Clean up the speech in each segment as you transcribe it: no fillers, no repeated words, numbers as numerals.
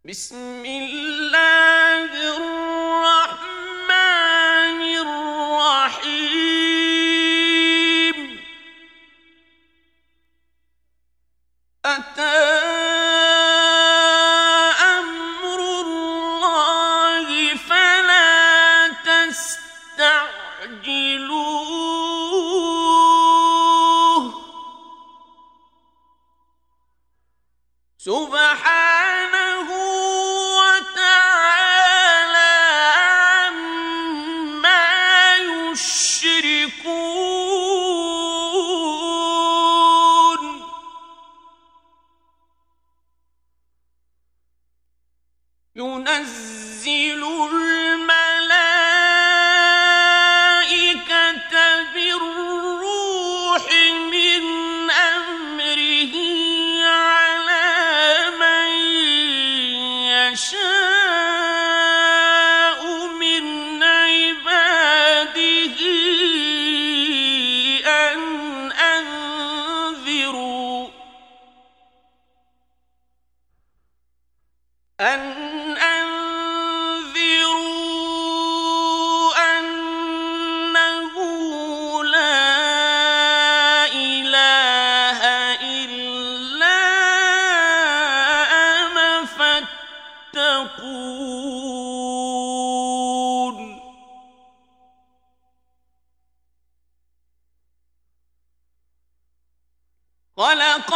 بسم الله الرحمن الرحيم أتى أمر الله فلا تستعجلوه سبحانه وتعالى عما يشركون ينزل الملائكة بالروح من أمره على من يشاء من عباده أن أنذروا أنه لا إله إلا أنا فاتقون خلق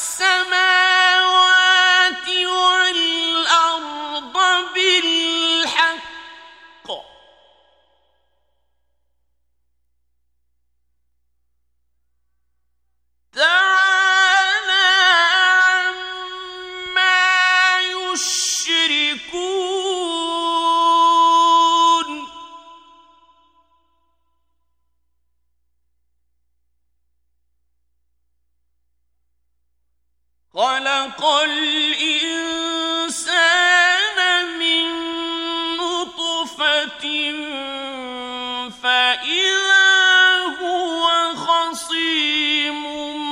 السماوات والأرض بالحق تعالى عما يشركون خلق الإنسان من نطفة فإذا هو خصيم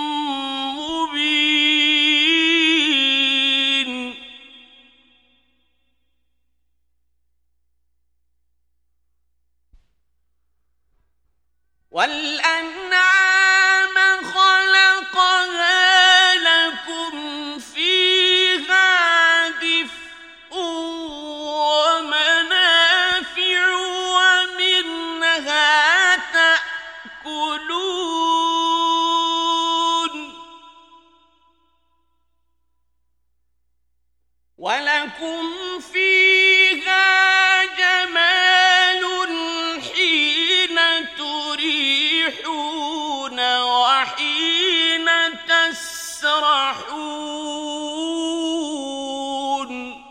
مبين والأنعام خلقها لكم فيها دفء ومنافع ومنها تأكلون ولكم فيها جمال حين تريحون وحين تسرحون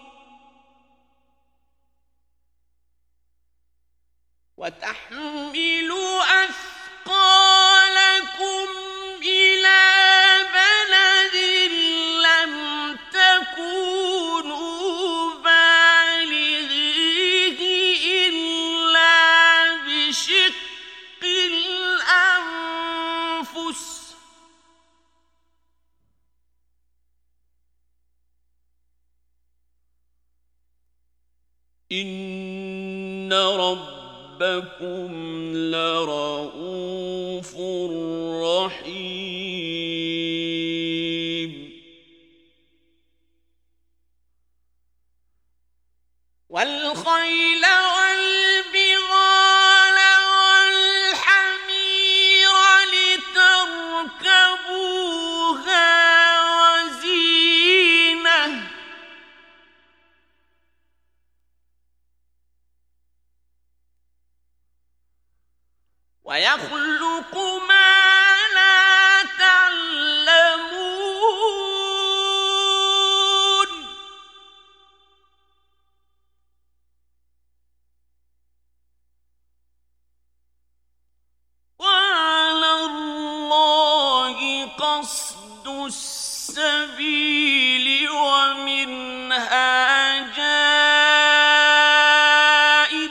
وتحمل أثقالكم إلى بلد لم تكونوا بالغيه إلا بشق الأنفس إن ربكم لرؤوف رحيم والخيل والبغال والحمير لتركبوها وزينة ويخلق ما لا تعلمون وعلى الله قصد السبيل ومنها جائر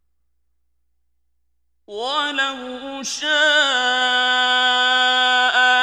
ولو شاء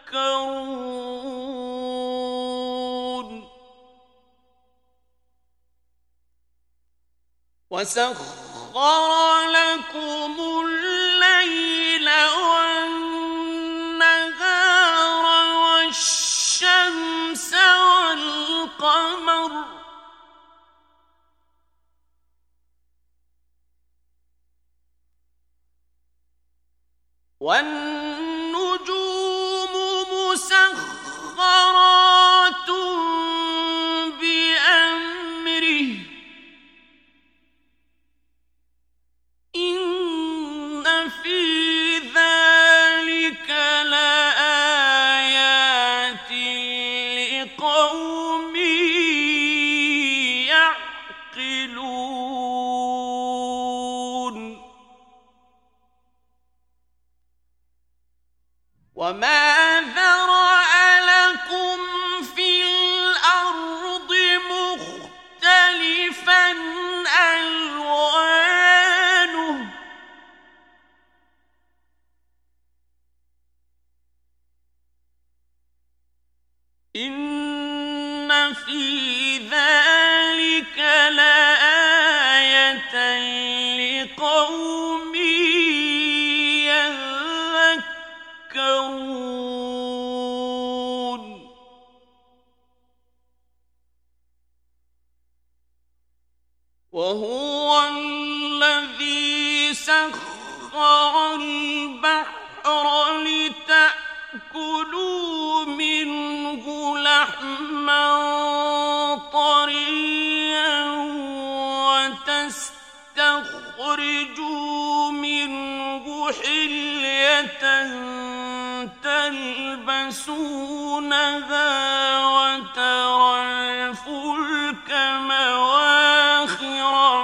وسخر لكم الليل والنهار والشمس والقمر والنجوم مسخرات بأمره إن في ذلك لآيات لقوم يعقلون وما ذرأ لكم في الأرض مختلفا ألوانه إن في ذلك لآية لقوم يذكرون وهو الذي سخر البحر لتأكلوا منه لحما طريا وتستخرجوا منه حلية تلبسونها وترى الفلك مواخر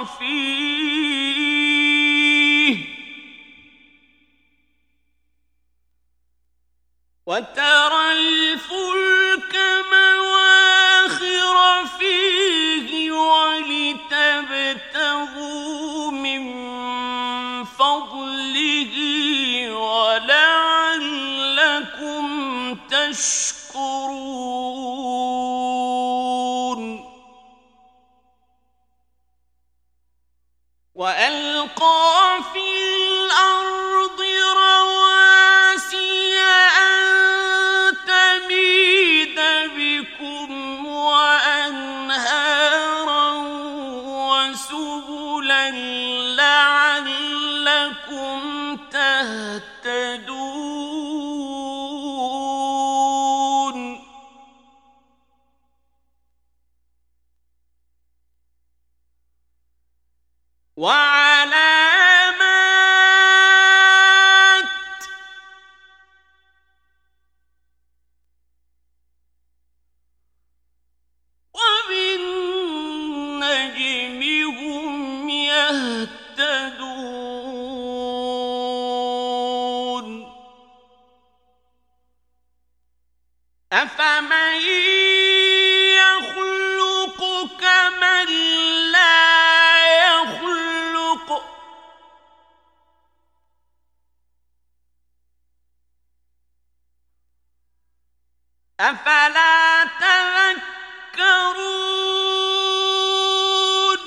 فيه ولتبتغوا من فضله ولعلكم تشكرون وألقى في الأرض رواسي أن تميد بكم وأنهارا وسبلا لعلكم تهتدون وعلامات وبالنجم هم يهتدون أفمن يخلق كمن لا يخلق أفلا تذكرون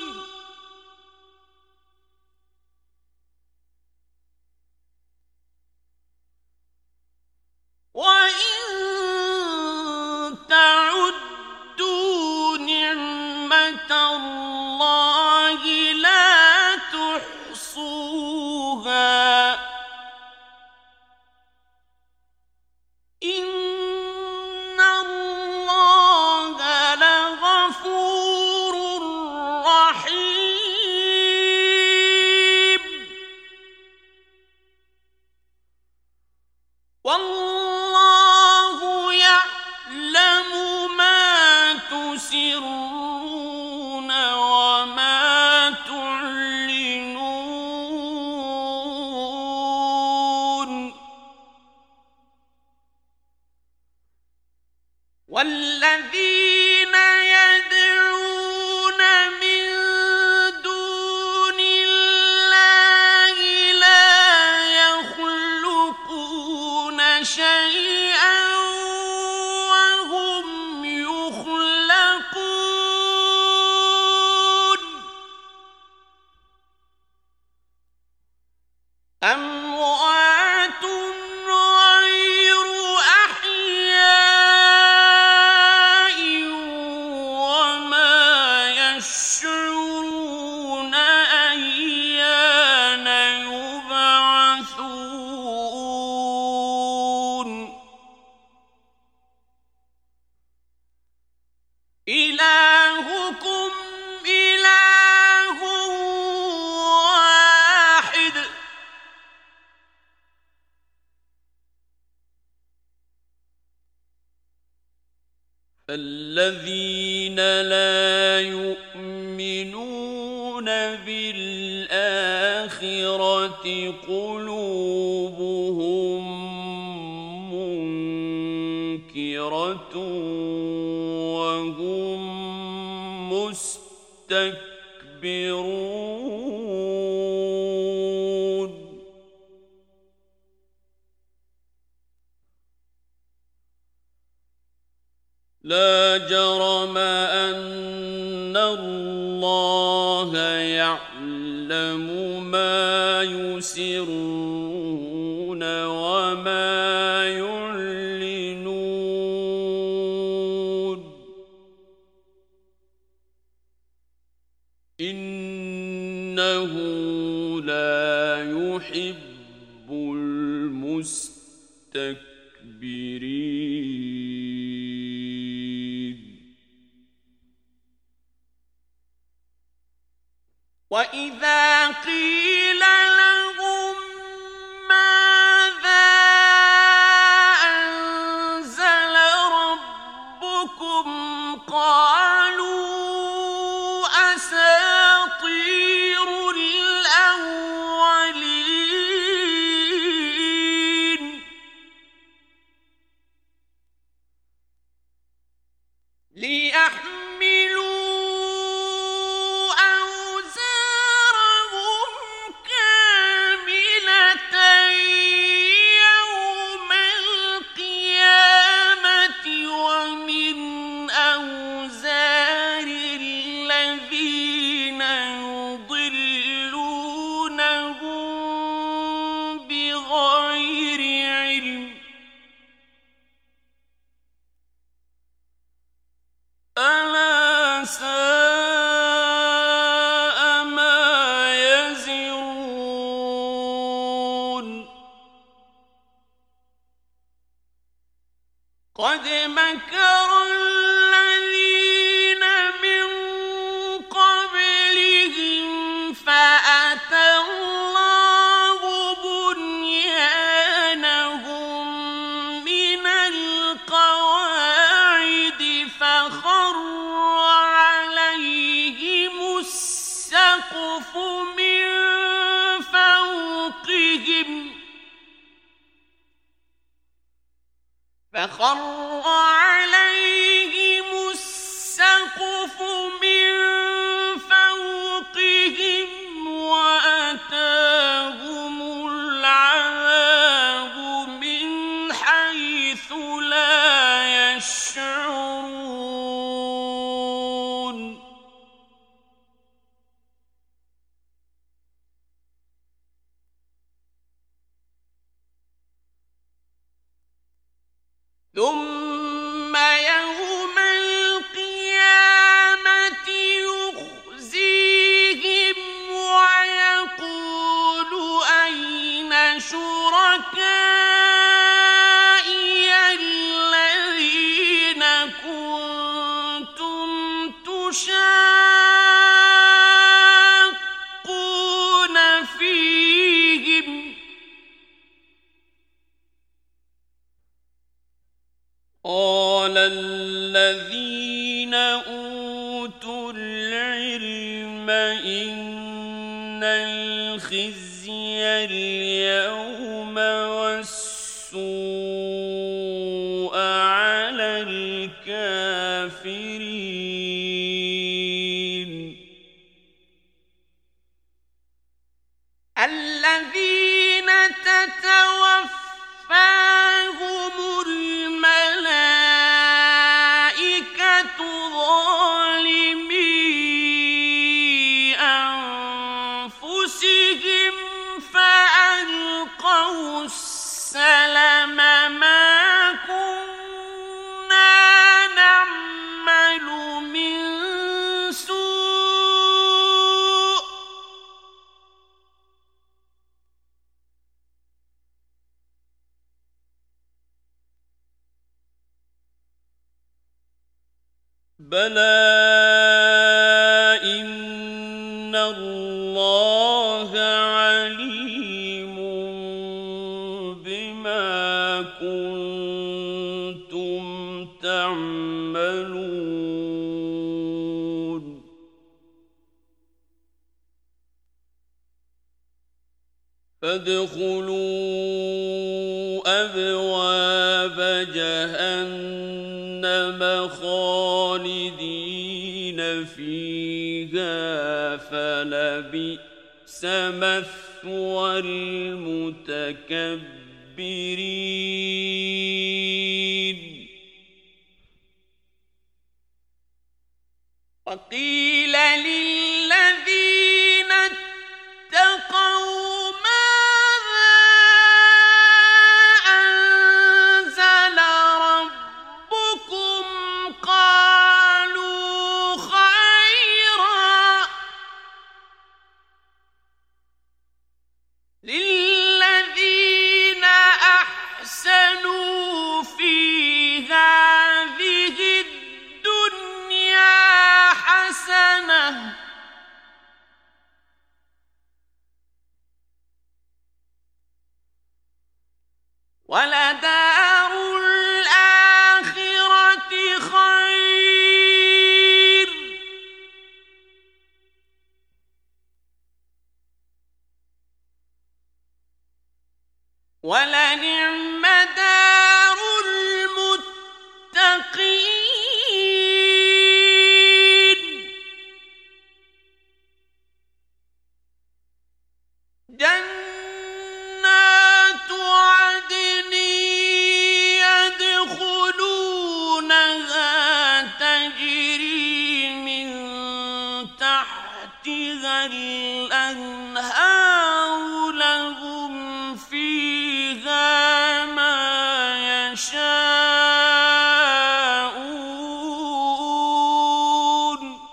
وإن تعدوا نعمة الله لا تحصوها إن الله لغفور رحيم والله يعلم ما تسرون وما تعلنون والذين يدعون من دون الله لا يخلقون شيئا أموات غير أحياء وما يشعرون أيان يبعثون إلهكم إله واحد فالذين لا يؤمنون بالآخرة قلوبهم منكرة وهم مستكبرون لا جرم أن الله يعلم ما يسرون وما يعلنون إنه لا يحب المستكبرين وإذا قيل لهم ماذا أنزل ربكم قالوا أساطير الأولين ليحملوا ألا ساء ما يزرون قد مكر الذين من قبلهم فأتى الله بنيانهم من القواعد فخر عليهم السقف من فوقهم وأتاهم العذاب من حيث لا يشعرون ثم يوم القيامة يخزيهم ويقول أين شركائي الذين كنتم تشاقون فيهم قال الذين أوتوا العلم إن الخزي اليوم والسوء على الكافرين الذين تتوفاهم الملائكة ظالمي أنفسهم فأنتم بلى إن الله عليم بما كنتم تعملون فادخلوا أبواب جهنم خالدين فيها فلبئس مثوى المتكبرين وقيل للذين اتقوا ماذا أنزل ربكم قالوا خيرا للذين أحسنوا في هذه الدنيا حسنة ولدار الآخرة خير ولنعم دار المتقين جنات عدن يدخلونها تجري من تحتها الأنهار لهم فيها ما يشاءون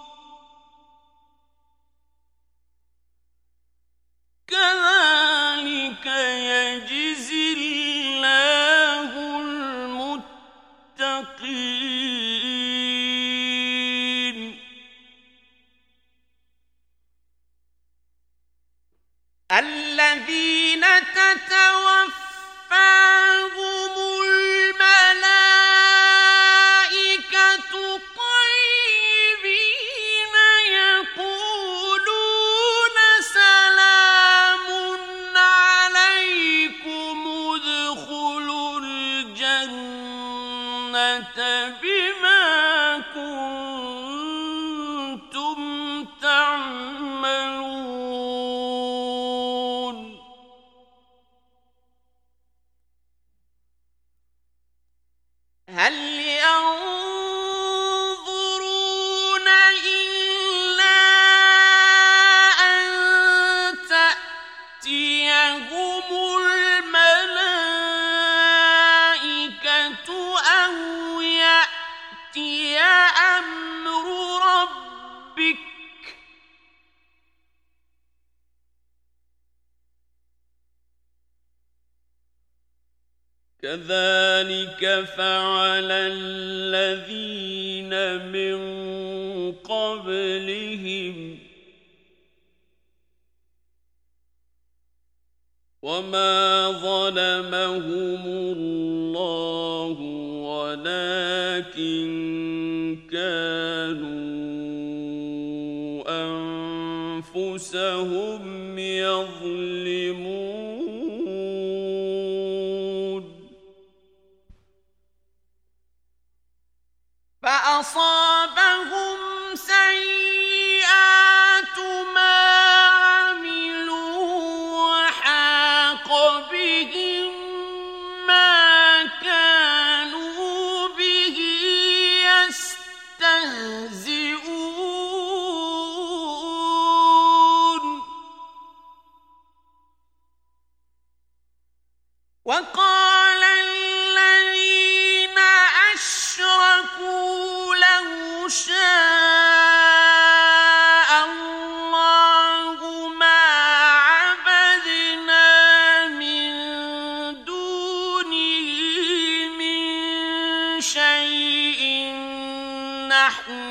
كذلك يجزي الله المتقين الذين تتوفاهم الملائكة طيبين يقولون سلام عليكم ادخلوا الجنة بما كنتم تعملون هل ينظرون إلا أن تأتيهم الملائكة أو يأتي أمر ربك كذلك فعل الذين من قبلهم وما ظلمهم الله ولكن كانوا أنفسهم يظلمون فأصابهم سيئات ما عملوا وحاق بهم ما كانوا به يستهزئون وقال الذين أشركوا لو شاء الله ما عبدنا من دونه من شيء نحن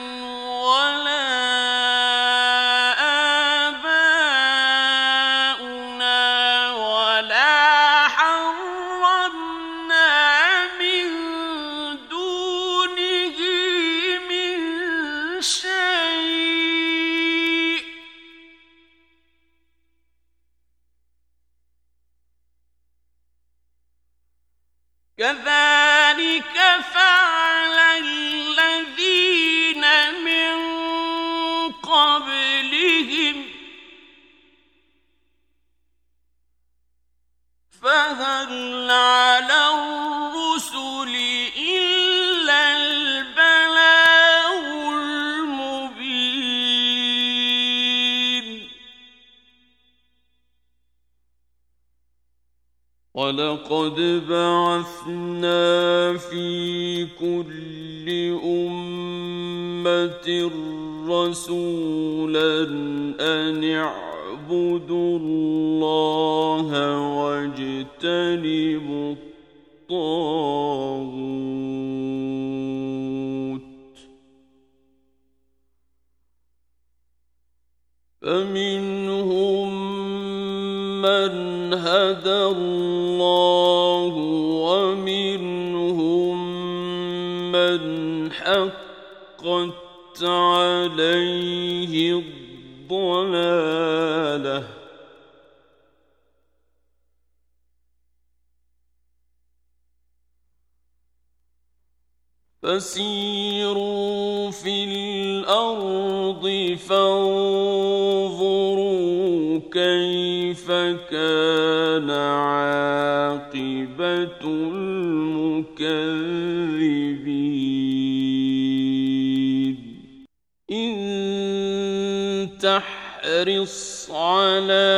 كذلك فعل الذين من قبلهم فهل على الرسل إلا البلاغ المبين ولقد بعثنا في كل أمة رسولا أن اعبدوا الله واجتنبوا الطاغوت فمنهم من هدى الله ومنهم من حقت عليه الضلالة فسيروا في الأرض فانظروا كيف كان عاقبة المكذبين إن تحرص على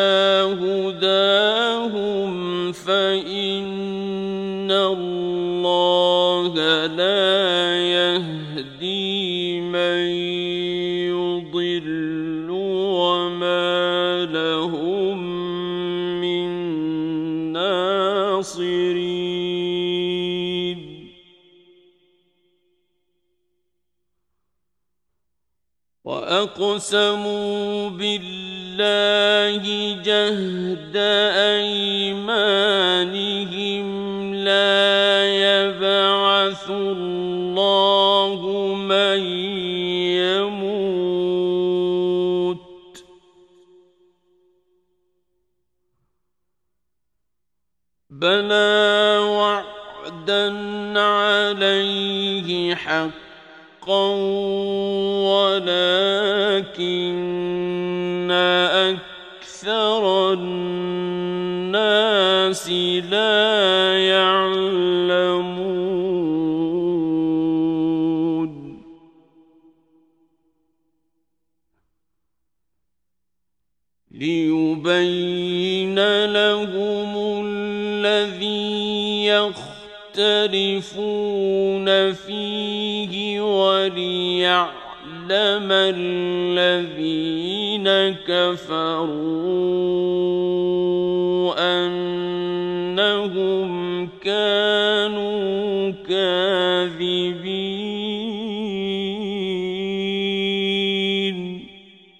هداهم فإن الله لا يهدي من يضل وما لهم من ناصرين وأقسموا بالله جهد أيمانهم لا يبعث الله من يموت بلى وعدا عليه حقا ولكن أكثر الناس لا يعلمون ليبين لهم الذي يختلفون فيه وليعلم الذين كفروا أنهم كانوا كاذبين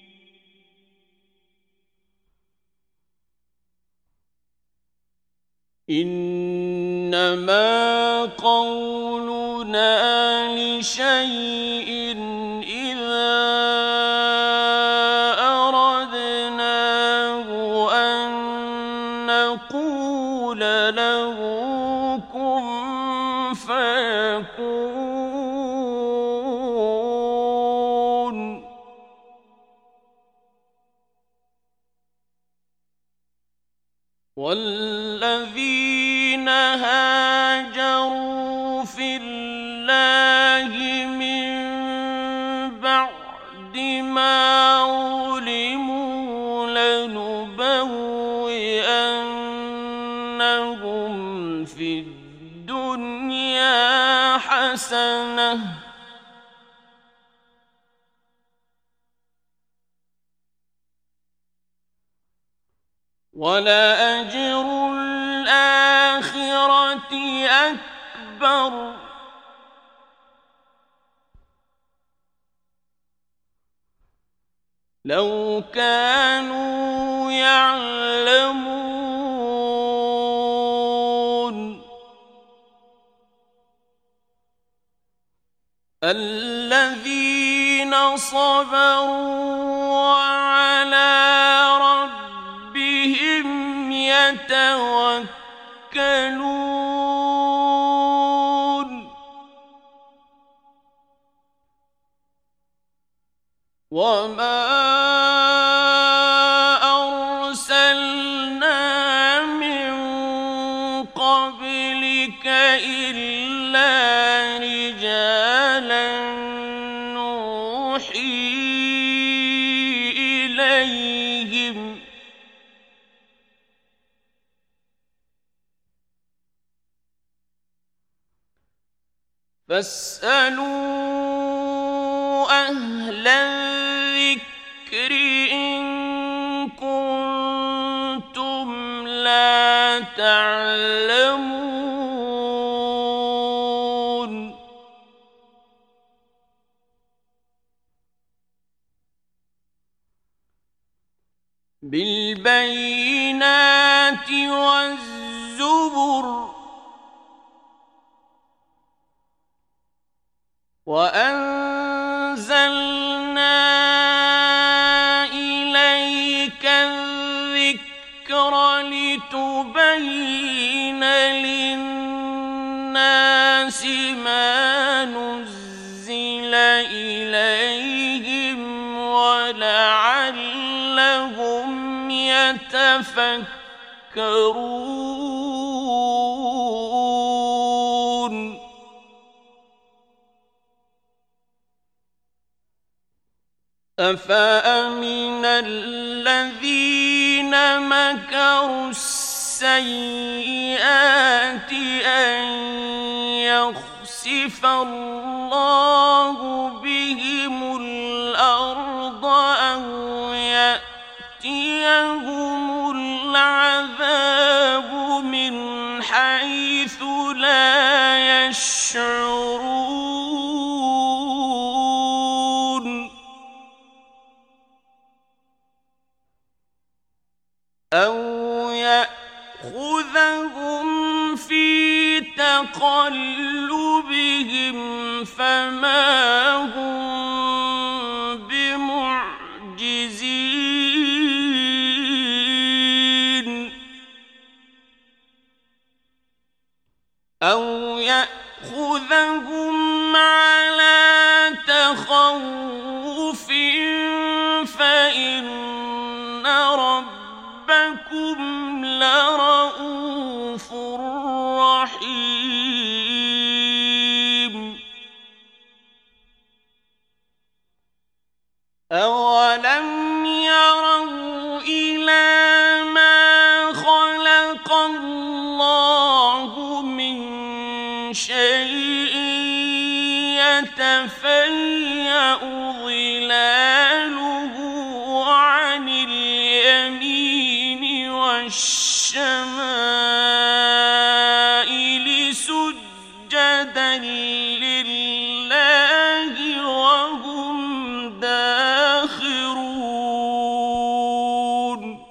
إنما قولنا لشيء إذا أردناه أن نقول له كن فيكون والذين هاجروا في الله من بعد ما ظلموا لنبوئنهم في الدنيا حسنة ولأجر الآخرة أكبر لو كانوا يعلمون الذين صبروا وعلى ربهم يتوكلون فاسألوا أهل الذكر إن كنتم لا تعلمون بالبينات والزبر وأنزلنا إليك الذكر لتبين للناس ما نزل إليهم ولعلهم يتفكرون أفأمن الذين مكروا السيئات أن يخسف الله بهم الأرض أو يأتيهم العذاب من حيث لا يشعرون أو يأخذهم في تقلبهم فما هم بمعجزين أو يأخذهم على تخوف فإن ربكم لرؤوف رحيم أولم يروا إلى ما خلق الله من شيء يتفيأ ظلاله عن اليمين والشمائل سجدا لله وهم داخرون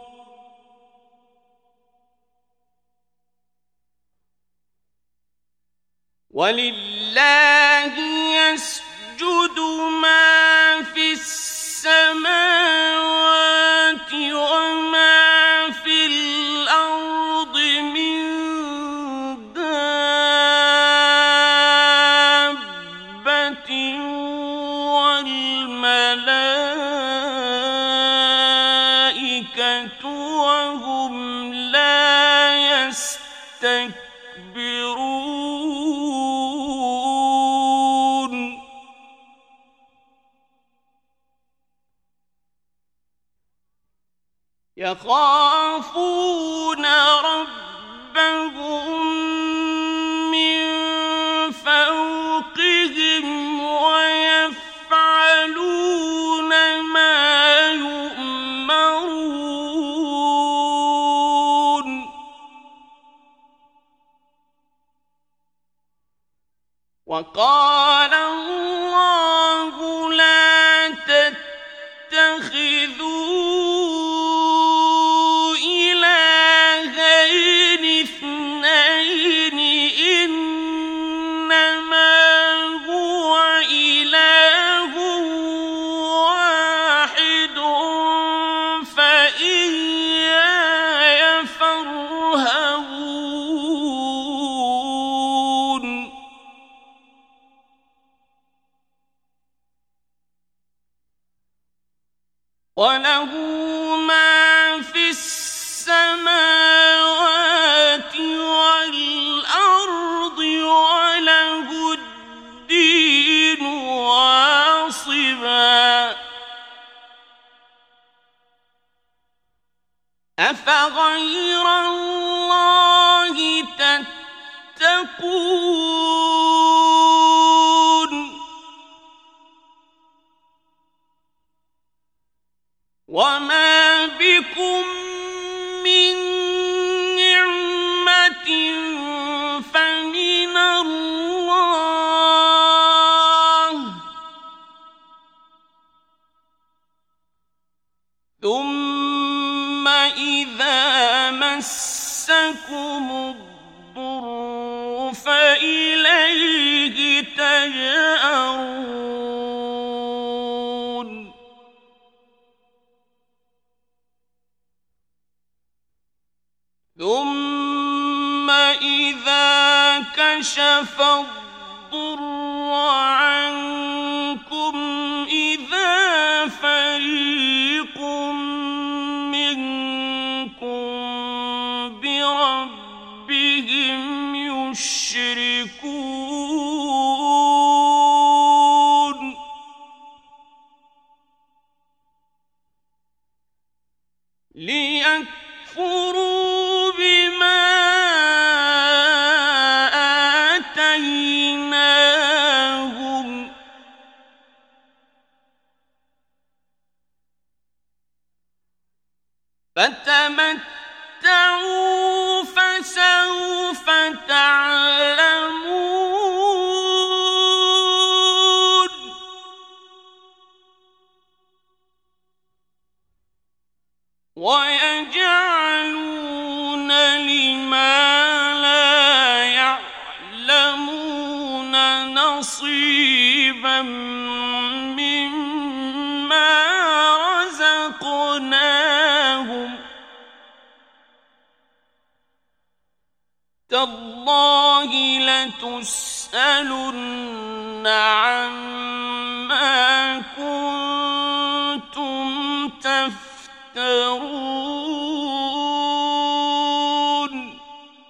ولله يسجد ما في السماوات وما في الأرض من دابة والملائكة وهم لا يستكبرون يخافون ربهم من فوقهم ويفعلون ما يؤمرون وقال الله لا تتخذوا إلهين اثنين إنما هو إله واحد فإياي فارهبون وله ما في السماوات والأرض وله الدين واصبا أفغير الله تتقون مسكم الضر فإليه تجأرون ثم إذا كشف الضر عنكم إذا فريق منكم بربهم يشركون ليكفروا بما آتيناهم فتمتعوا فسوف تعلمون ويجعلون لما لا يعلمون نصيبا مما رزقناهم تالله لتسألن عما كنتم تفترون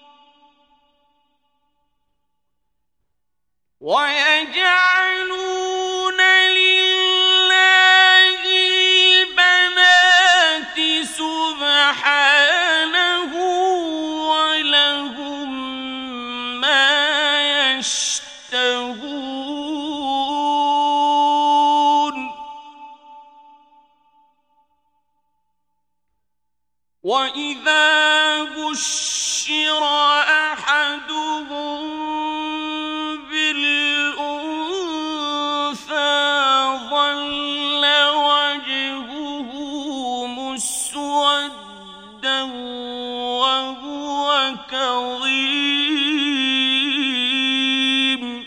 ويجعلون لله البنات سبحانه ولهم ما يشتهون وإذا بشر أحدهم بالأنثى ظل وجهه مسودا وهو كظيم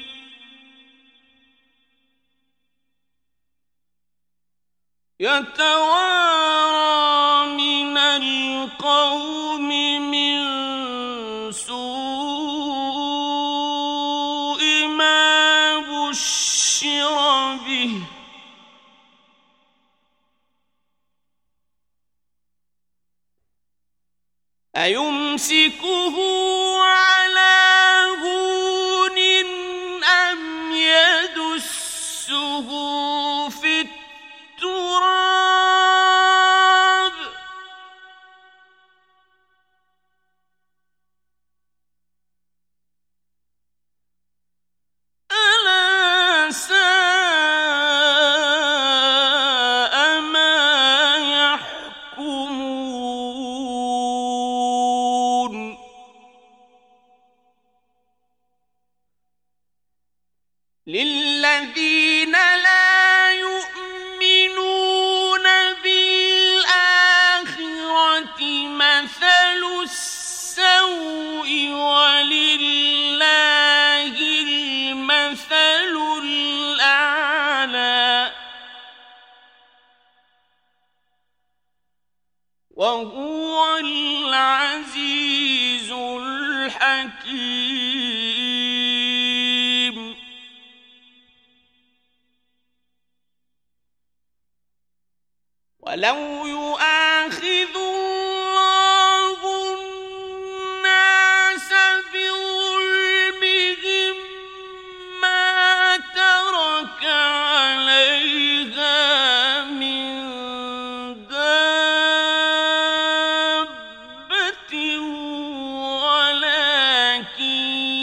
يتوارى من القوم من سوء ما بشر به أيمسكه على هون أم يدسه في التراب ألا ساء ما يحكمون للذين لا يؤمنون بالآخرة مثل السوء ولله المثل الأعلى وهو العزيز الحكيم ولو يؤاخذ الله الناس بظلمهم ما ترك عليها من دابة ولكن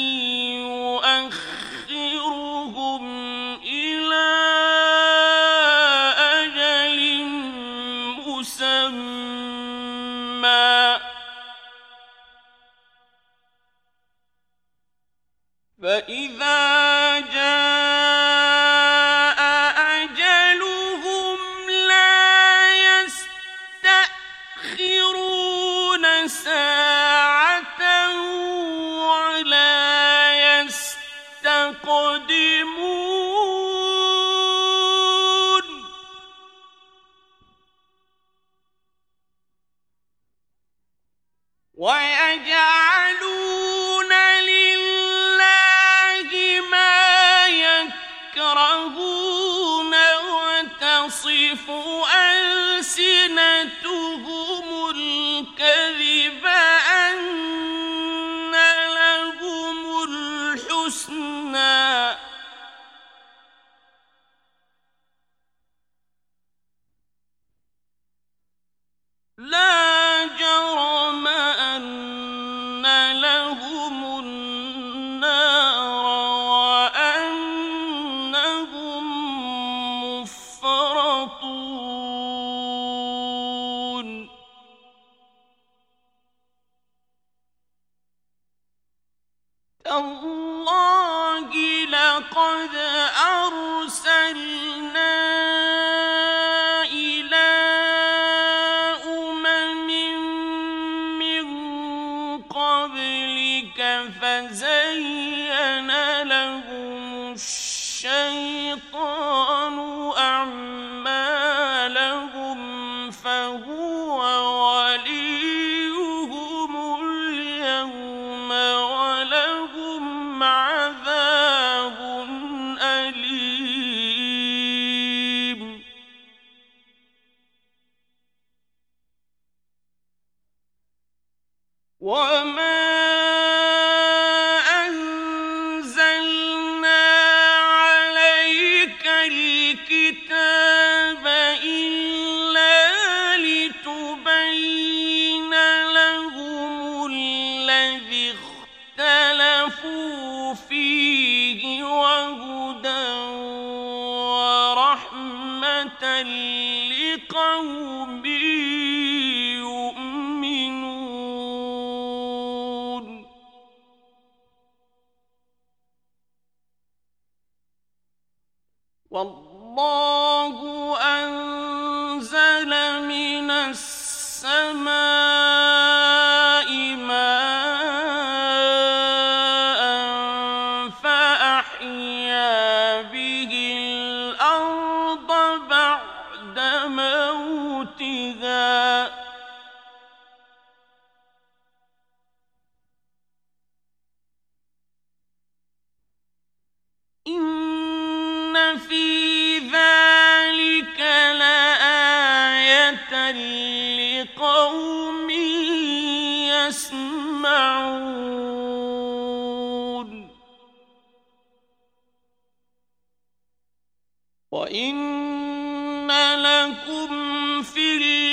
يؤخرهم إلى أجل مسمى فإذا جاء أجلهم لا يستأخرون ساعة ويجعلون لله ما يكرهون وتصف ألسنتهم الكذب أن لهم الحسنى لا جرم أن لهم النار وأنهم مفرطون تالله لقد أرسلنا فزين لهم الشيطان أعمالهم فهو وليهم اليوم ولهم عذاب أليم وما فيه وهدى ورحمة لقوم يؤمنون والله أنزل من السماء ماء فأحيا به الأرض بعد موتها إن في ذلك لآية لقوم يسمعون وإن لكم في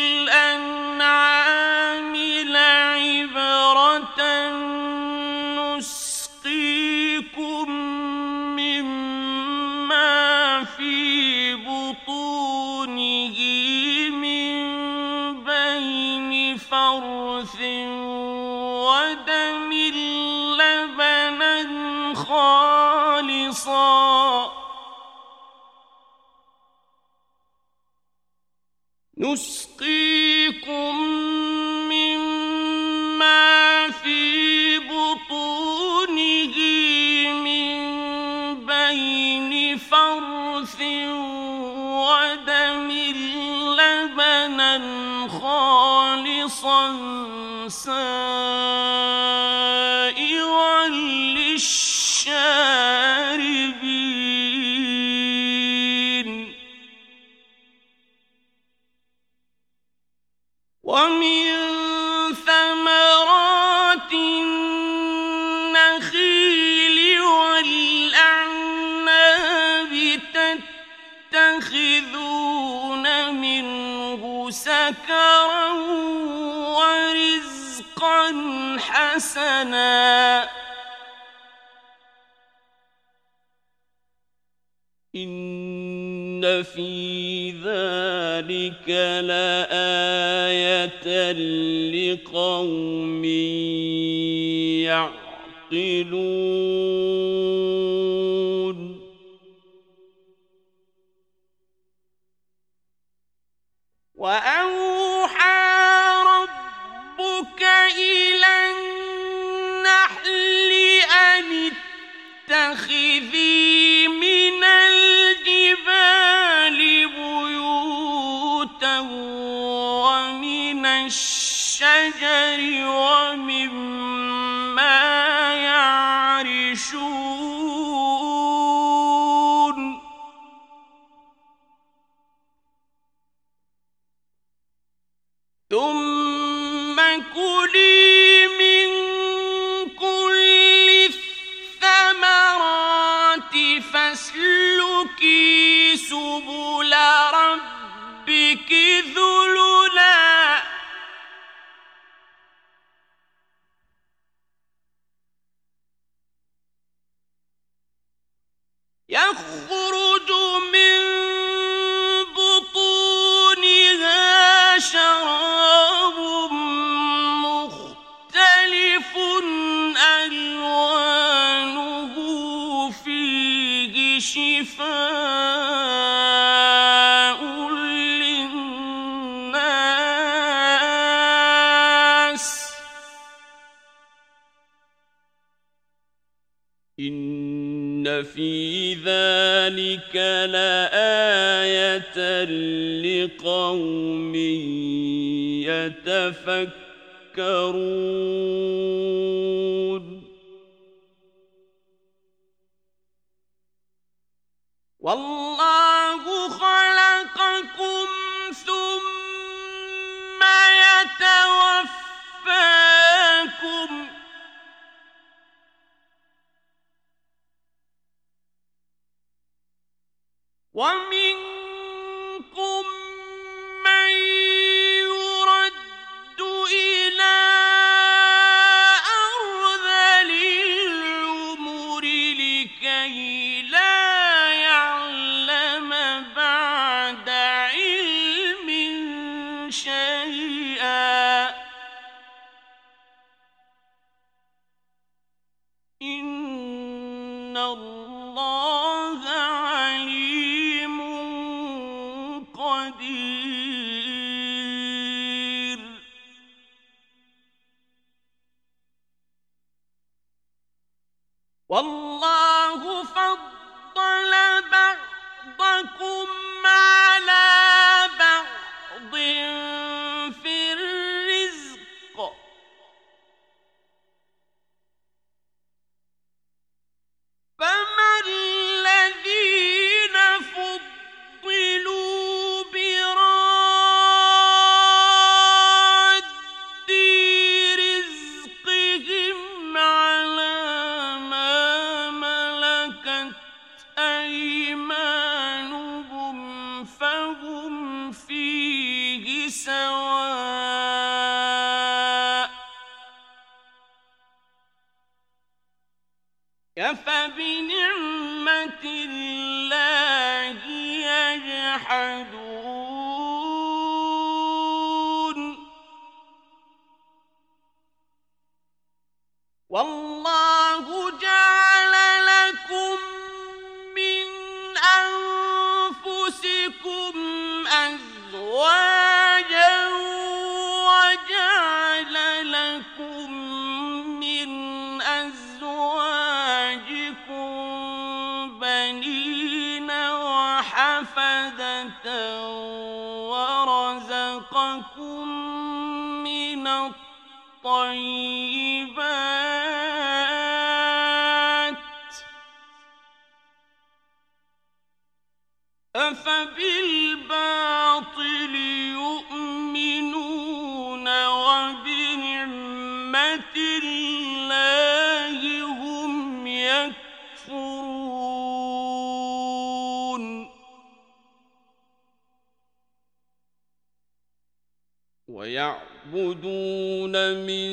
الأنعام لعبرة نسقيكم مما في بطونه من بين فرث ودم لبنا خالصا نسقيكم مما في بطونه من بين فرث ودم لبنا خالصا سائغا للشاربين ومن ثمرات النخيل والأعناب تتخذون منه سكرا ورزقا حسنا إن في ذلك لآية لقوم يعقلون وأوحى ربك إلى النحل أن اتخذي من الجبال بيوتا ومن الشجر ومن يخرج من بطونها شراب مختلف ألوانه فيه شفاء للناس إن في ذلك لآية لقوم يتفكرون والله خلقكم ثم يتوفاكم ومنكم من يرد إلى أرذل العمر لكي لا يعلم بعد علم شيئا إن الله عليم قدير والله فضل بعضكم على بعض في الرزق فما الذين فضلوا براد رزقهم على ما ملكت أيمانهم فهم فيه سواء أفبنعمة الله يجحدون والله جعل لكم من أنفسكم أزواجا وجعل لكم من أزواجكم بنين وحفدة ورزقكم من الطيبات أفبالباطل يؤمنون وبنعمة الله هم يكفرون ويعبدون من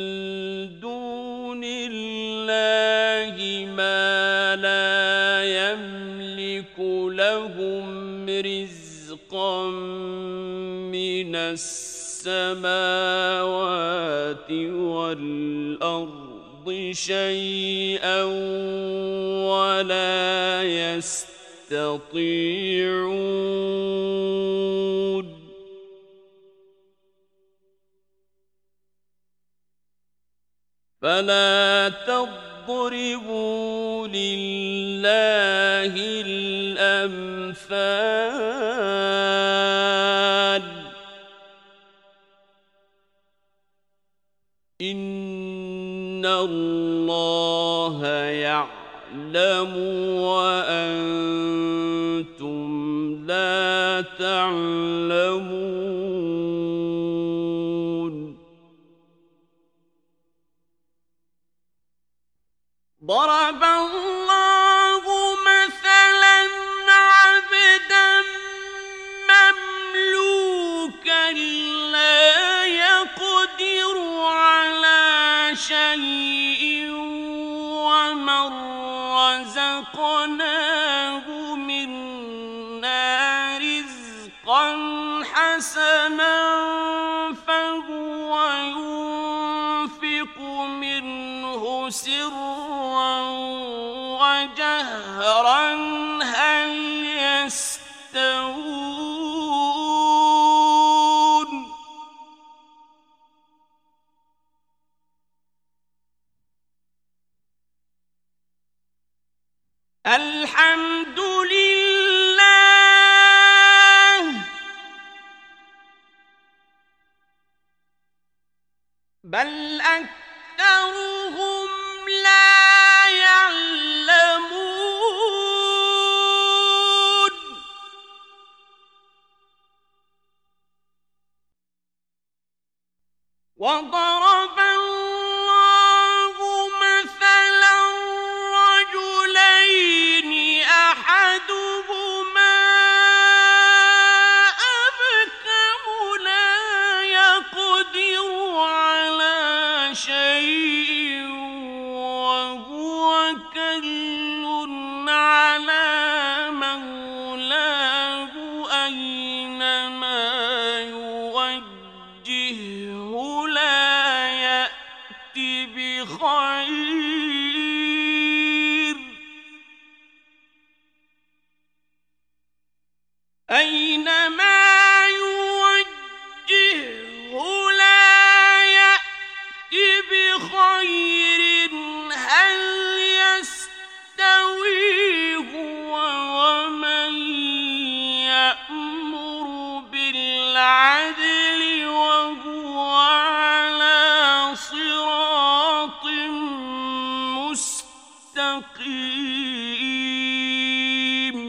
دون الله ما لا يملك لهم رزقا من السماوات والأرض شيئا ولا يستطيعون فلا تضربوا لله الأمثال إن الله يعلم وأنتم لا تعلمون ضرب الله مثلا عبدا مملوكا لا يقدر على شيء ومن رزقناه تنفق منه سرا وجهرا هل يستوون الحمد لله بل أكثرهم لا يعلمون وضرب الله مثلا رجلين أحدهما أبكم لا يقدر على شيء وهو كل على مولاه أينما يوجهه لا يأتي بخير أينما يوجهه لا يأتي بخير هل يستوي هو ومن يأمر بالعدل وهو على صراط مستقيم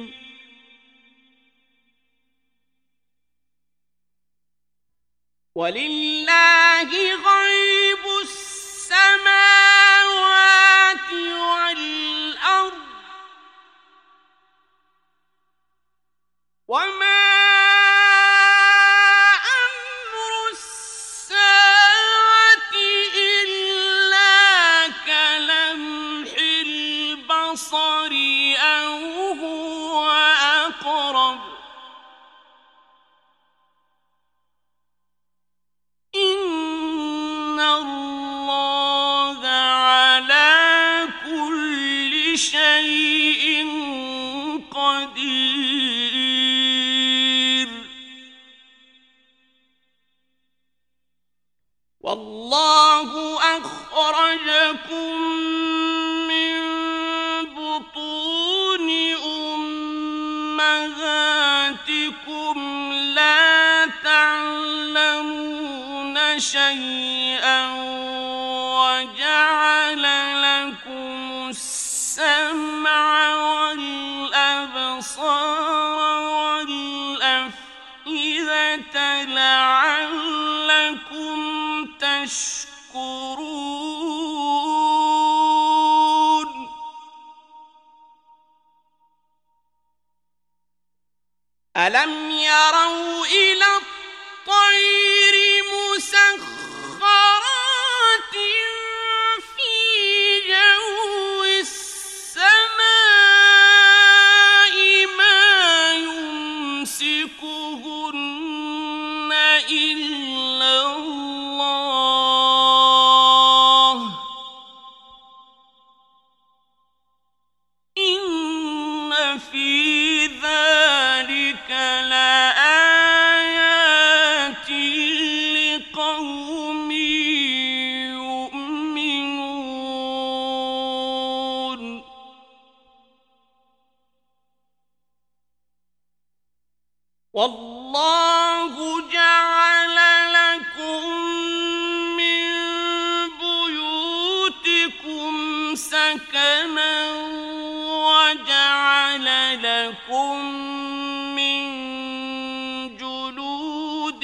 ولله غيب السماوات والأرض وما أمر الساعة إلا كلمح البصر أو هو أقرب إن الله على كل شيء قدير والله أخرجكم من بطون أمهاتكم لا تعلمون شيئا وجعل لكم السمع والأبصار والأفئدة لعلكم تشكرون ألم يروا إلى الطير مسخرات في جو السماء ما يمسكهن إلا الله إن في ذلك لآيات لقوم يؤمنون والله جعل لكم من بيوتكم سكنا وجعل لكم من جلود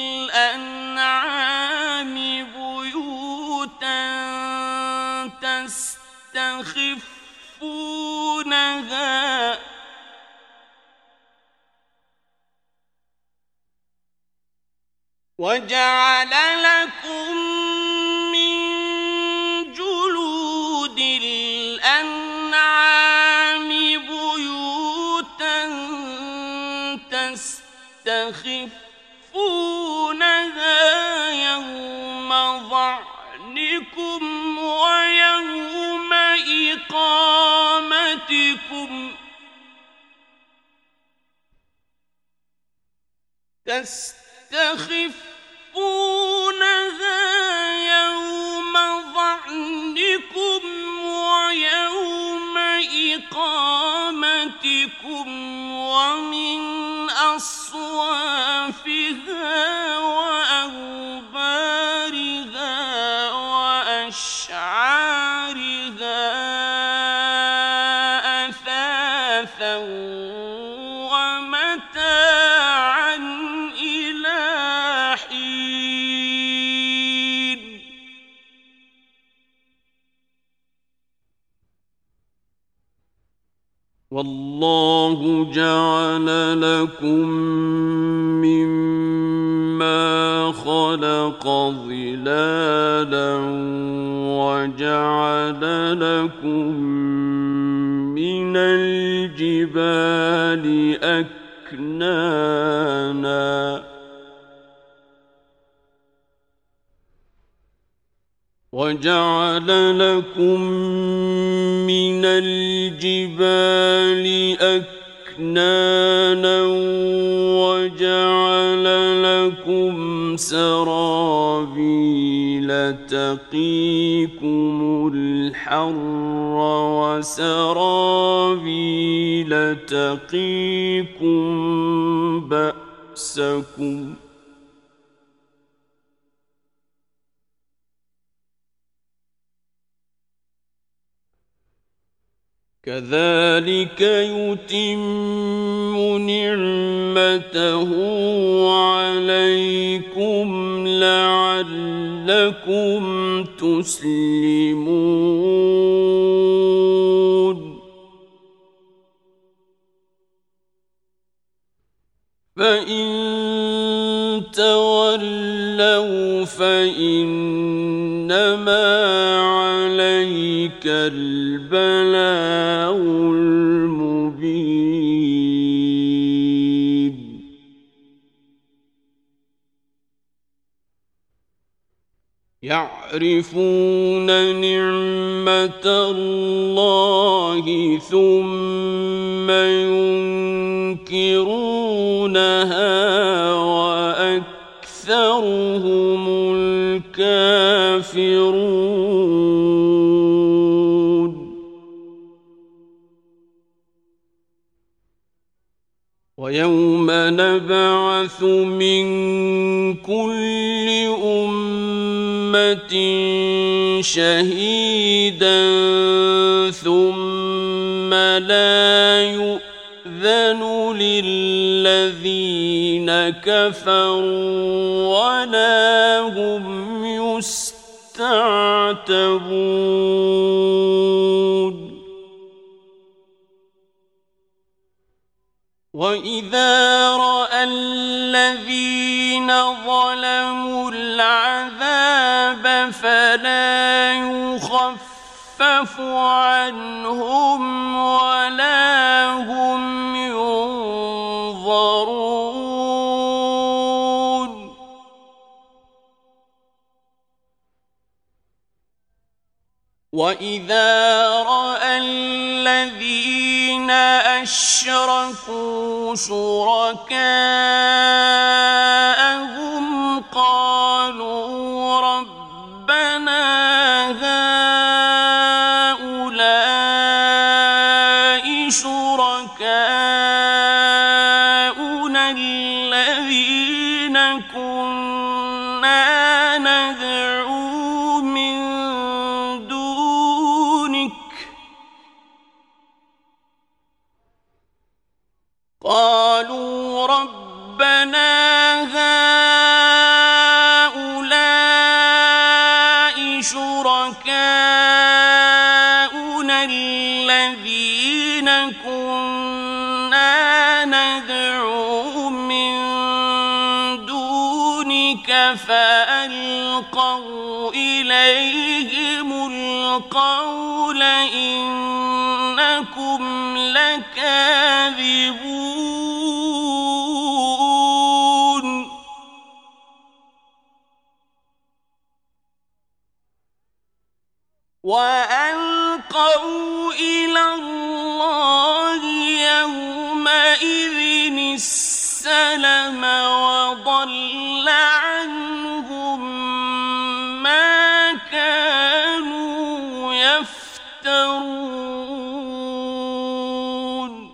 الأنعام بيوتا تستخفونها وجعل لكم من جلود الأنعام بيوتا تستخفونها يوم ظعنكم ويوم إقامتكم تستخفونها يوم ظعنكم ويوم إقامتكم ومن أصوافها وأوبارها وأشعارها أثاثا ومتاعا إلى حين والله جعل لكم مما خلق ظلالا وجعل لكم من الجبال أكنانا وجعل لكم من الجبال أكنانا وجعل لكم سرابيل تقيكم الحر وسرابيل تقيكم بأسكم كذلك يتم نعمته عليكم لعلكم تسلمون فإن تولوا فإنما عليك البلاغ المبين يعرفون نعمة الله ثم ينكرونها وأكثرهم الكافرون ويوم نبعث من كل أمة شهيدا ثم لا يؤذن للذين كفروا ولا هم يستعتبون وإذا رأى الذين ظلموا العذاب فلا يخفف عنهم ولا هم ينظرون وإذا رأى الذين أشركوا شركاءهم قالوا ربنا هؤلاء شركاؤنا الذين كنا ندعو من دونك قالوا ربنا هؤلاء شركاؤنا الذين كنا ندعو من دونك فألقوا إليهم القول إنكم لكاذبون وألقوا إلى الله يومئذ السلم وضل عنهم ما كانوا يفترون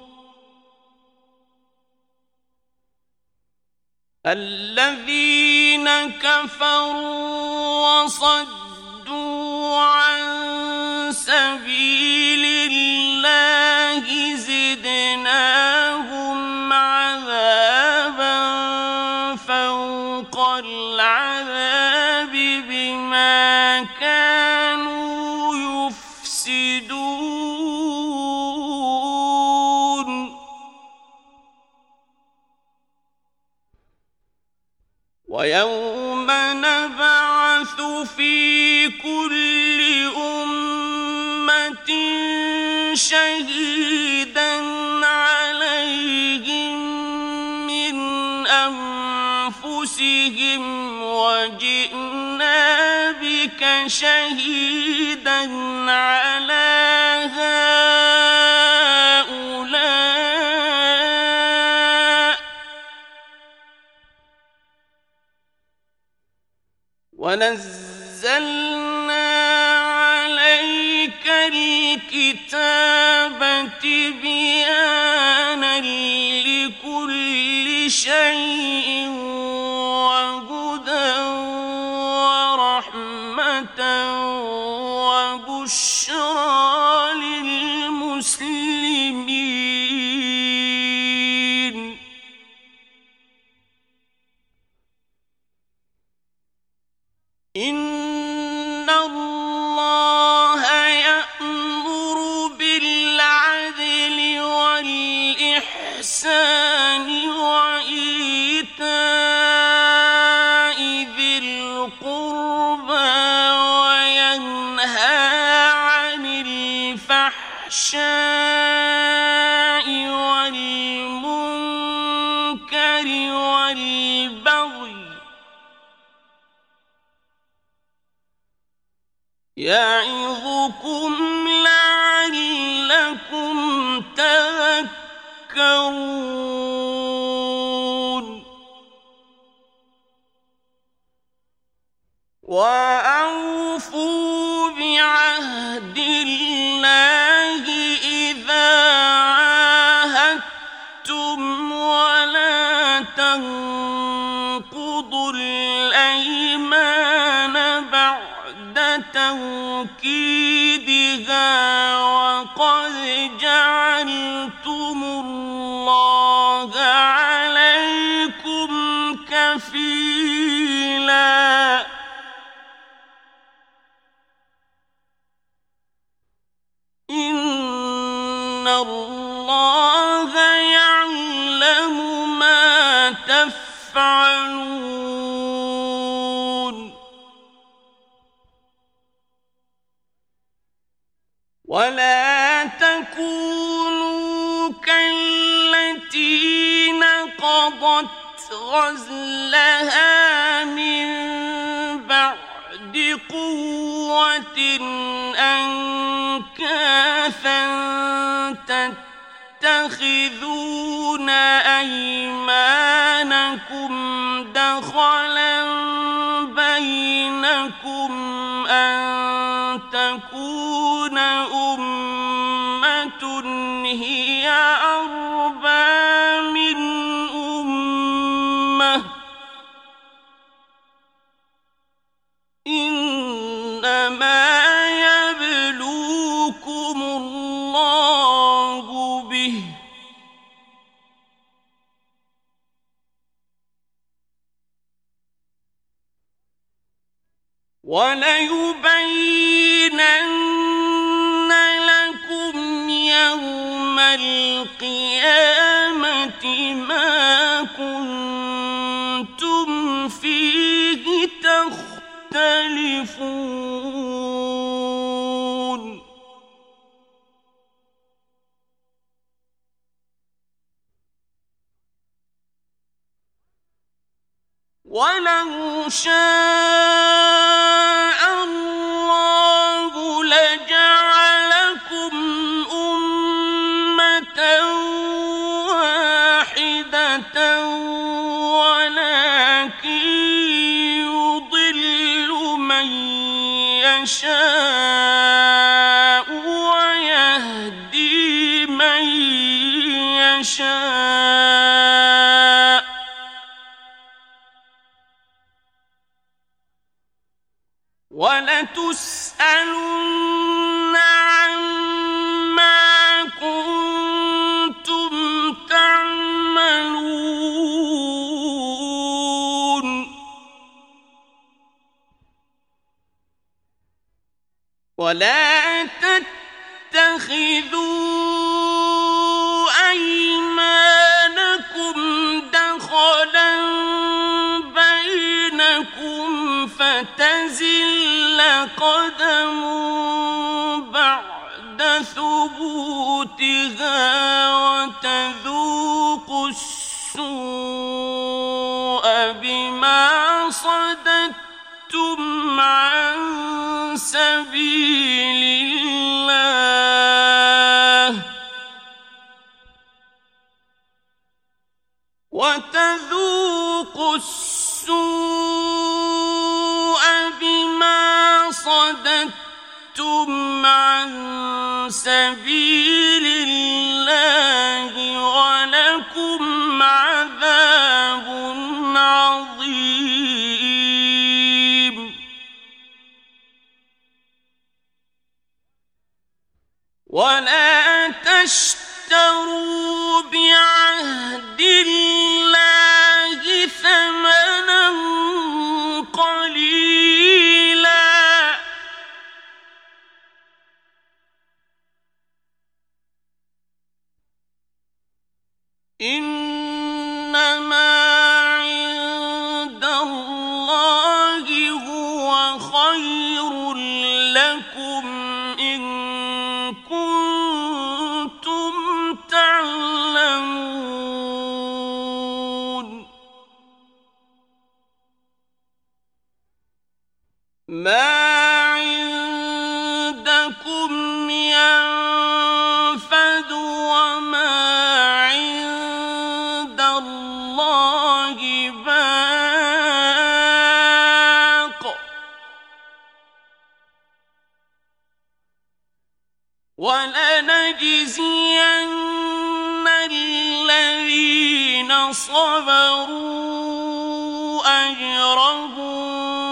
الذين كفروا وصدوا عن سبيل الله زدناهم عذابا فوق العذاب بما كانوا يفسدون ويوم نبعث في كل أمة شهيدا عليهم من أنفسهم وجئنا بك شهيدا على هؤلاء ونزلنا عليك الكتاب تبيانا لكل شيء وهدى ورحمة وبشرى للمسلمين إن الله يأمر بالعدل والإحسان وإيتاء ذي القربى وينهى عن الفحشاء والمنكر والبغي يعظكم لعلكم تذكرون وأوفوا بعهد الله إذا عاهدتم ولا تنقضوا الأيمان بعد توكيدها وقد جعلتم الله عليكم كفيلا إن الله يعلم ما تفعلون ولا تكونوا كالتي نقضت غزلها من بعد قوة أنكاثا تتخذون أيمانكم دخلا بينكم أن تكون أمة هي أربى من أمة إنما يبلوكم الله به وليبينن لكم يوم القيامة ما كنتم فيه تختلفون ولو شاء الله يشاء ويهدي من يشاء ولتسألن عما كنتم تعملون ولا تتخذوا أيمانكم دخلا بينكم فتزل قدم بعد ثبوتها وتذوقوا السوء بما صددتم عن سبيل الله وتذوقوا السوء بما صددتم عن سبيل الله ولكم عذاب عظيم ولا تشتروا بعهد الله ثمنا قليلا إنما عند الله هو خير لكم إن كنتم تعلمون ما عندكم ينفد وما عند الله باق ولنجزين الذين صبروا أجرهم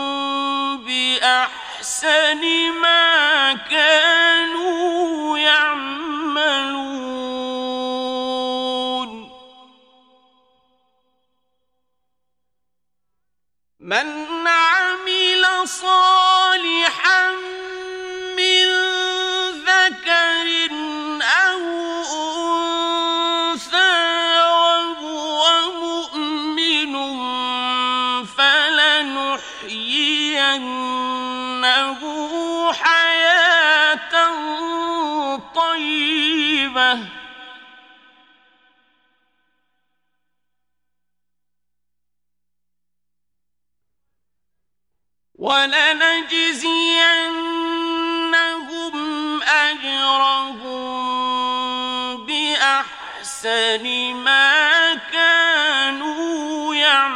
بأحسن ما كانوا يعملون من عمل صالحا من ذكر أو أنثى وهو مؤمن فلنحيينه حياة طيبة ولنجزينهم أجرهم بأحسن ما كانوا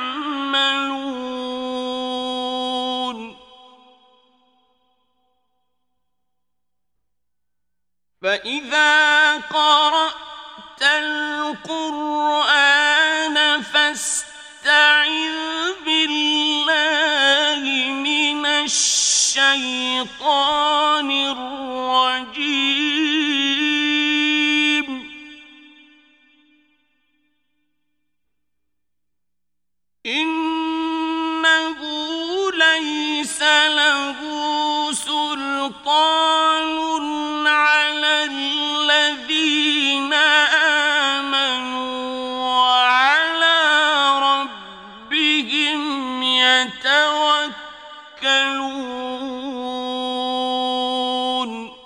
يعملون فإذا قرأت القرآن فاستعذ بالله من الشيطان الرجيم إنه ليس له سلطان على الذين آمنوا وعلى ربهم يتوكلون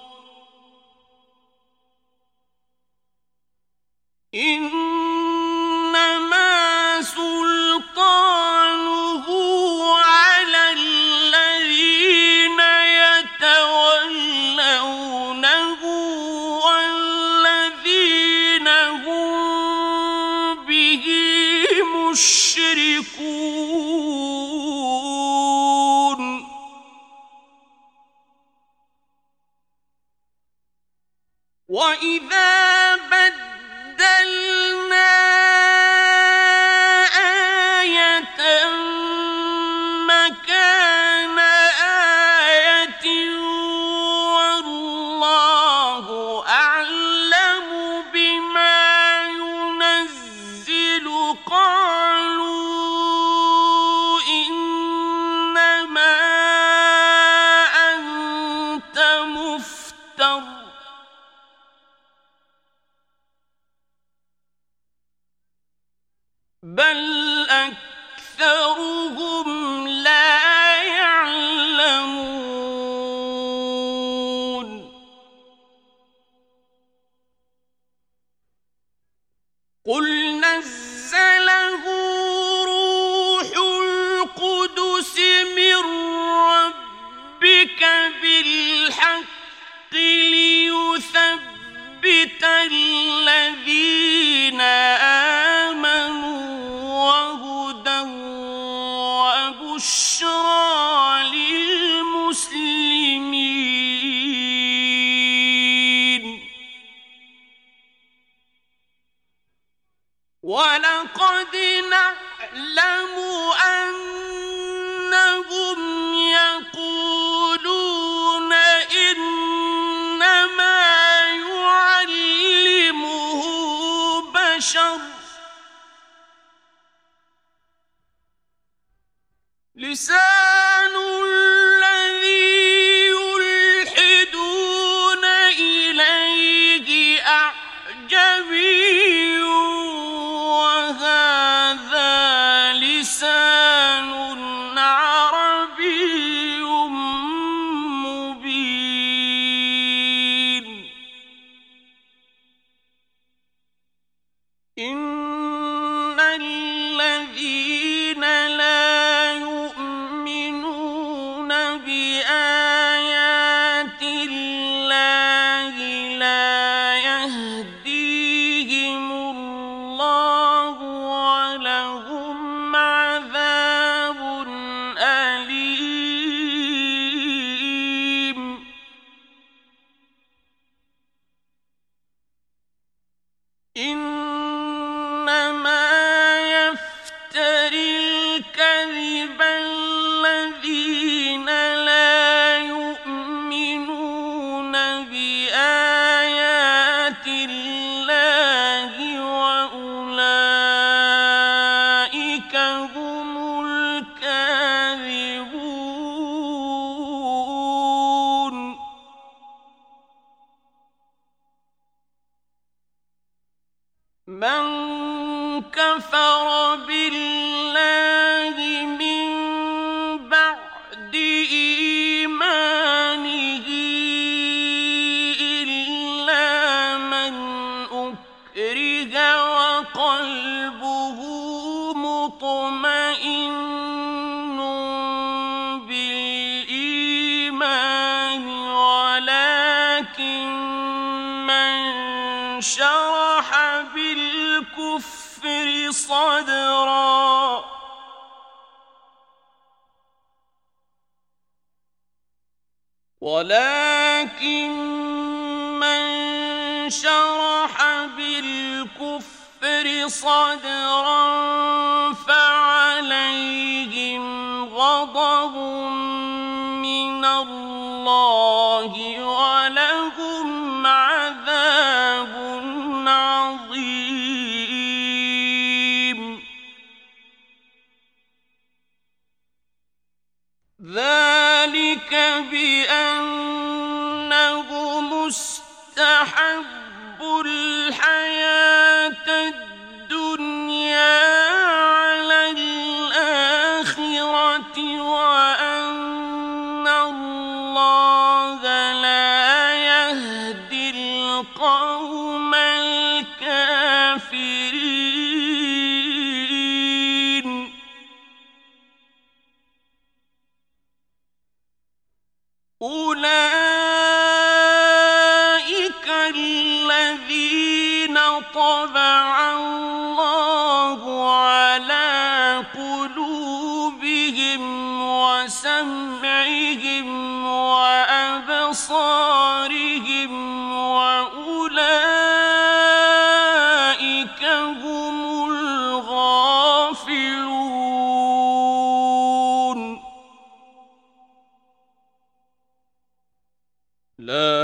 إنما سلطانه على الذين يتولونه والذين هم به مشركون. وَإِذَا بَدَّلْنَا آيَةً مَّكَانَ آيَةٍ وَاللَّهُ أَعْلَمُ بِمَا يُنَزِّلُ قَالُوا إِنَّمَا أَنتَ مُفْتَرٍ بَلْ أَكْثَرُهُمْ لَا يَعْلَمُونَ قُلْ نَزَّلَهُ رُوحُ الْقُدُسِ مِن رَّبِّكَ بِالْحَقِّ لِيُثَبِّتَ الَّذِينَ آمَنُوا وَهُدًى وَبُشْرَىٰ لِلْمُسْلِمِينَ وَلَقَدْ نَعْلَمُ أَنَّهُمْ يَقُولُونَ إِنَّمَا يُعَلِّمُهُ بَشَرٌ لِّسَانُ الَّذِي يُلْحِدُونَ إِلَيْهِ أَعْجَمِيٌّ وَهَٰذَا لِسَانٌ عَرَبِيٌّ مُّبِينٌ إِنَّ الَّذِينَ لَا يُؤْمِنُونَ بِآيَاتِ اللَّهِ لَا يَهْدِيهِمُ اللَّهُ وَلَهُمْ عَذَابٌ أَلِيمٌ إِنَّمَا يَفْتَرِي الْكَذِبَ الَّذِينَ لَا يُؤْمِنُونَ بِآيَاتِ اللَّهِ وَأُولَٰئِكَ هُمُ الْكَاذِبُونَ مَن كَفَرَ بِاللَّهِ مِن بَعْدِ إِيمَانِهِ إِلَّا مَنْ أُكْرِهَ وَقَلْبُهُ مُطْمَئِنٌّ بِالْإِيمَانِ وَلَٰكِن مَّن شَرَحَ بِالْكُفْرِ صَدْرًا فَعَلَيْهِمْ غَضَبٌ مِّنَ اللَّهِ وَلَهُمْ عَذَابٌ عَظِيمٌ ذَلِكَ بِأَنَّهُمُ اسْتَحَبُّوا الْحَيَاةَ الدُّنْيَا عَلَى الْآخِرَةِ وَأَنَّ اللَّهَ لَا يَهْدِي الْقَوْمَ الْكَافِرِينَ أُولَٰئِكَ الَّذِينَ طَبَعَ اللَّهُ عَلَىٰ قُلُوبِهِمْ وَسَمْعِهِمْ وَأَبْصَارِهِمْ وَأُولَٰئِكَ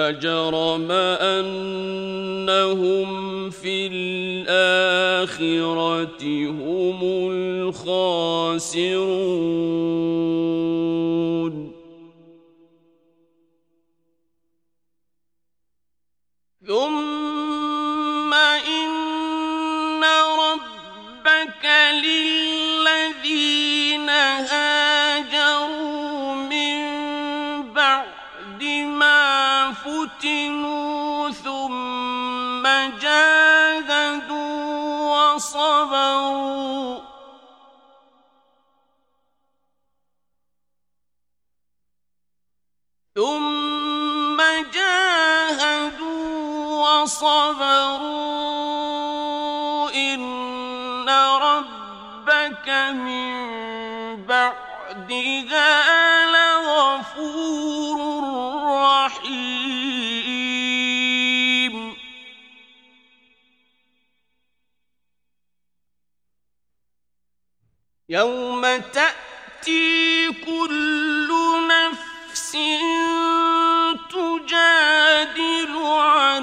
لا جرم أنهم في الآخرة هم الخاسرون ثم إن ربك للذين هاجروا من بعد ما فتنوا ثم جاهدوا وصبروا إن ربك من بعدها لغفور رحيم يوم تأتي كل نفس تجادل عن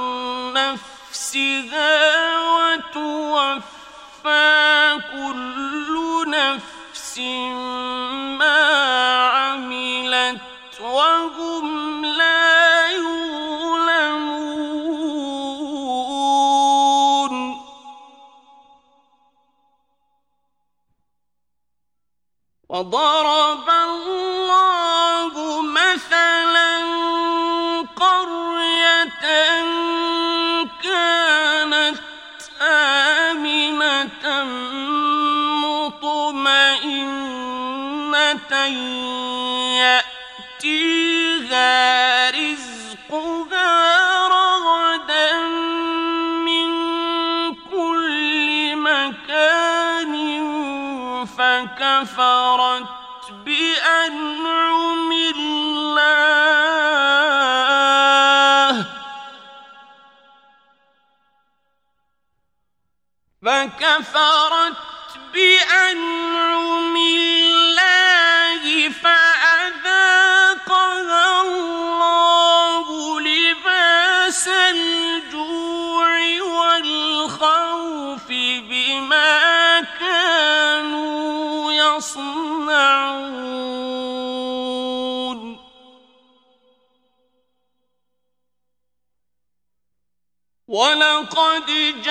نفسها وتوفى كل نفس ما عملت وهم لا يظلمون وضرب الله مثلا قرية كانت آمنة مطمئنة يأتيها رزقها رغدا من كل مكان فكفرت بأنعم الله فأذاقها الله لباس الجوع والخوف بما كانوا يصنعون ولقد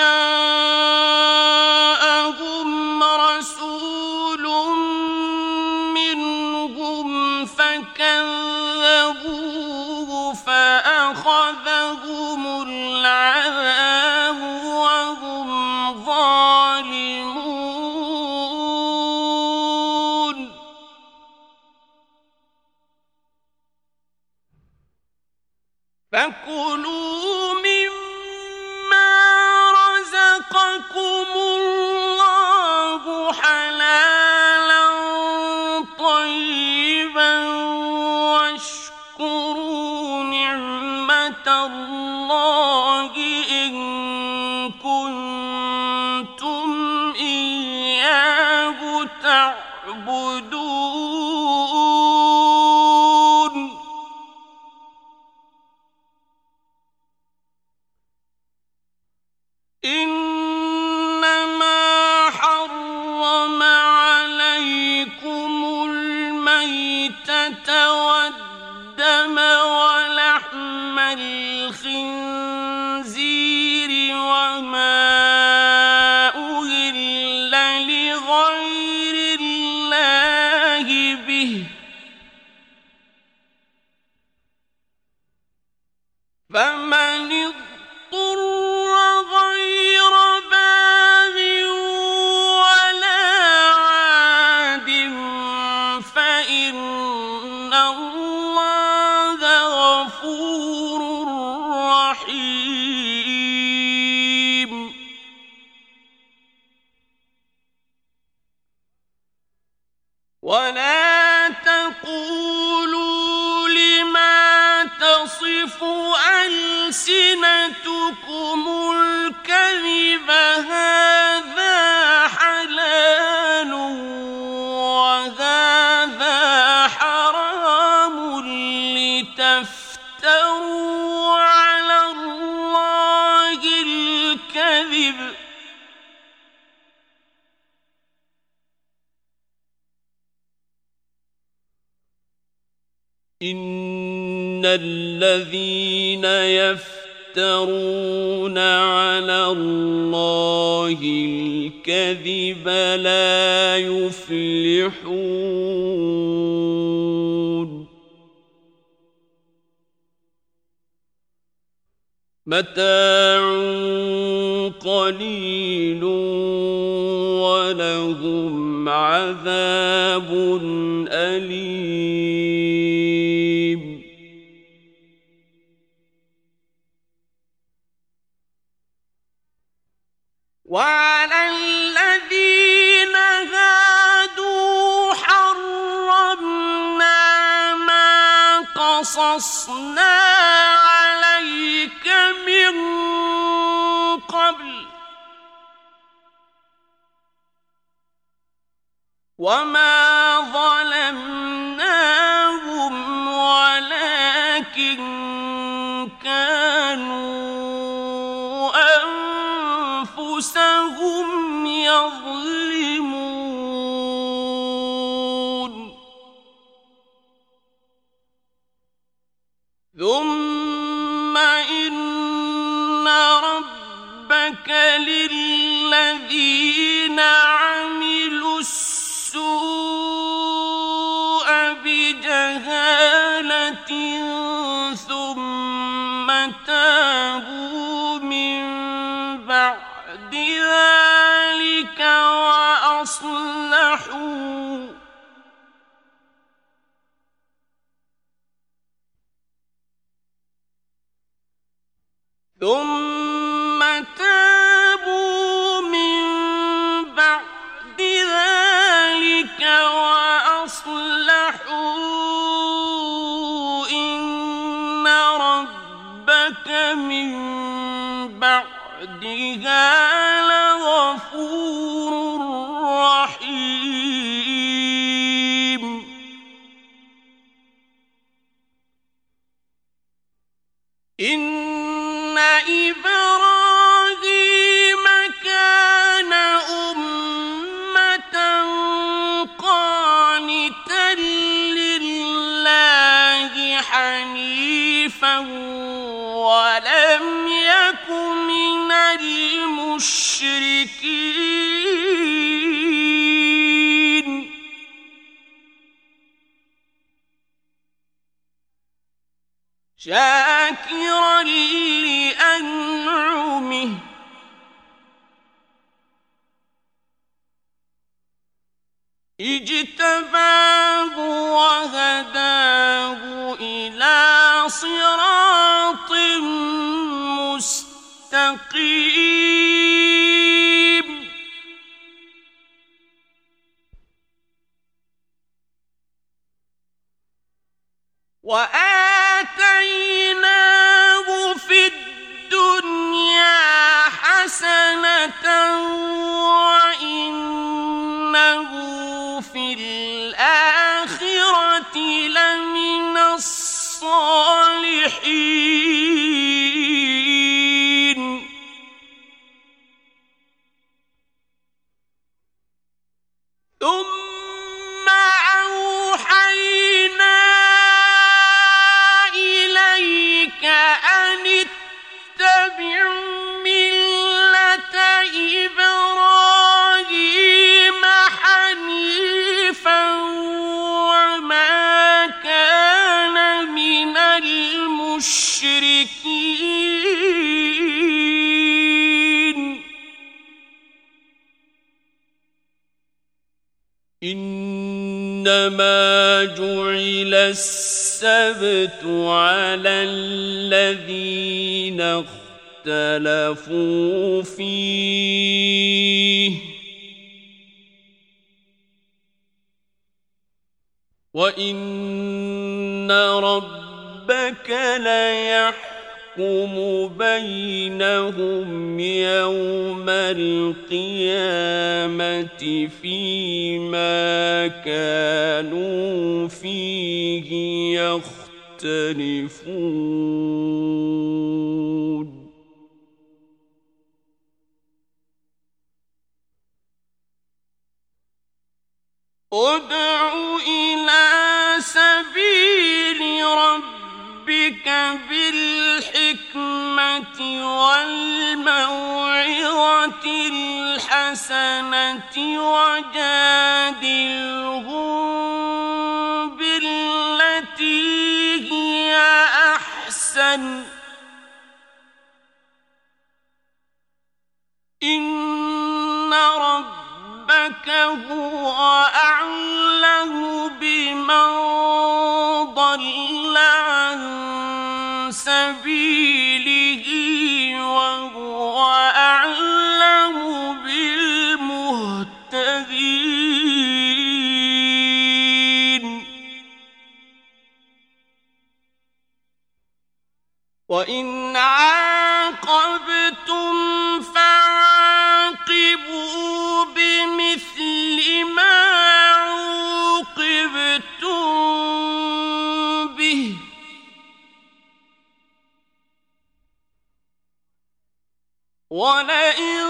جاءهم رسول منهم فكذبوه فأخذهم العذاب وهم ظالمون فكلوا رزقكم الله حلالا طيبا واشكروا نعمة الله إن كنتم إياه تعبدون إنما حرم عليكم الميتة والدم ولحم الخنزير وما أهل لغير الله به فمن اضطر غير باغ ولا عاد فإن الله غفور رحيم ولا تقولوا لما تصف ألسنتكم الكذب هذا حلال وهذا حرام لتفتروا إن الذين يفترون على الله الكذب لا يفلحون متاع قليل ولهم عذاب أليم وعلى الذين هادوا حرمنا ما قصصنا عليك من قبل وما ظلمناهم ولكن كانوا أنفسهم يظلمون ثم إن ربك للذين عملوا السوء بجهالة ثم تابوا من بعد ذلك وأصلحوا إن ربك من بعدها لغفور رحيم إن إبراهيم كان أمة قانتا لله حنيفا ولم يك من المشركين شاكرا لأنعمه اجتباه وهداه إلى صراط مستقيم وآتيناه في الدنيا حسنة وإنه في الآخرة لمن الصالحين ثم أوحينا إليك أن اتبع ملة إبراهيم حنيفا وما كان من المشركين إنما جعل السبت على الذين اختلفوا فيه وإن ربك ليحكم بينهم يوم القيامة فيما كانوا فيه يختلفون ادع إلى سبيل والموعظة الحسنة وجادلهم بالتي هي أحسن إن ربك هو أعلم بمن ضل عن سبيله وهو أعلم بالمهتدين وإن عاقبتم فعاقبوا بمثل ما عوقبتم به ولئن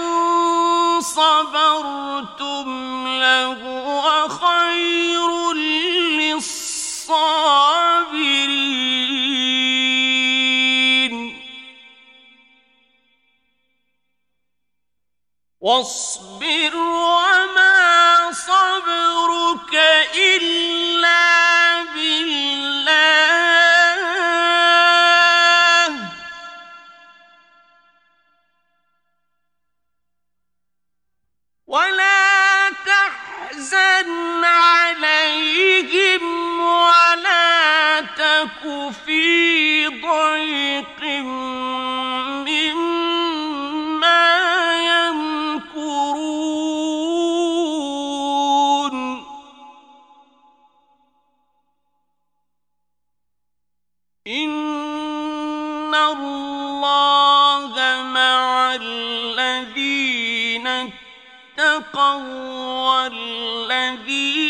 صبرتم لهو خير للصابرين واصبر وما صبرك إلا بالله ولا تحزن عليهم ولا تك في ضيق مما يمكرون إن الله مع الذين اتقوا والذين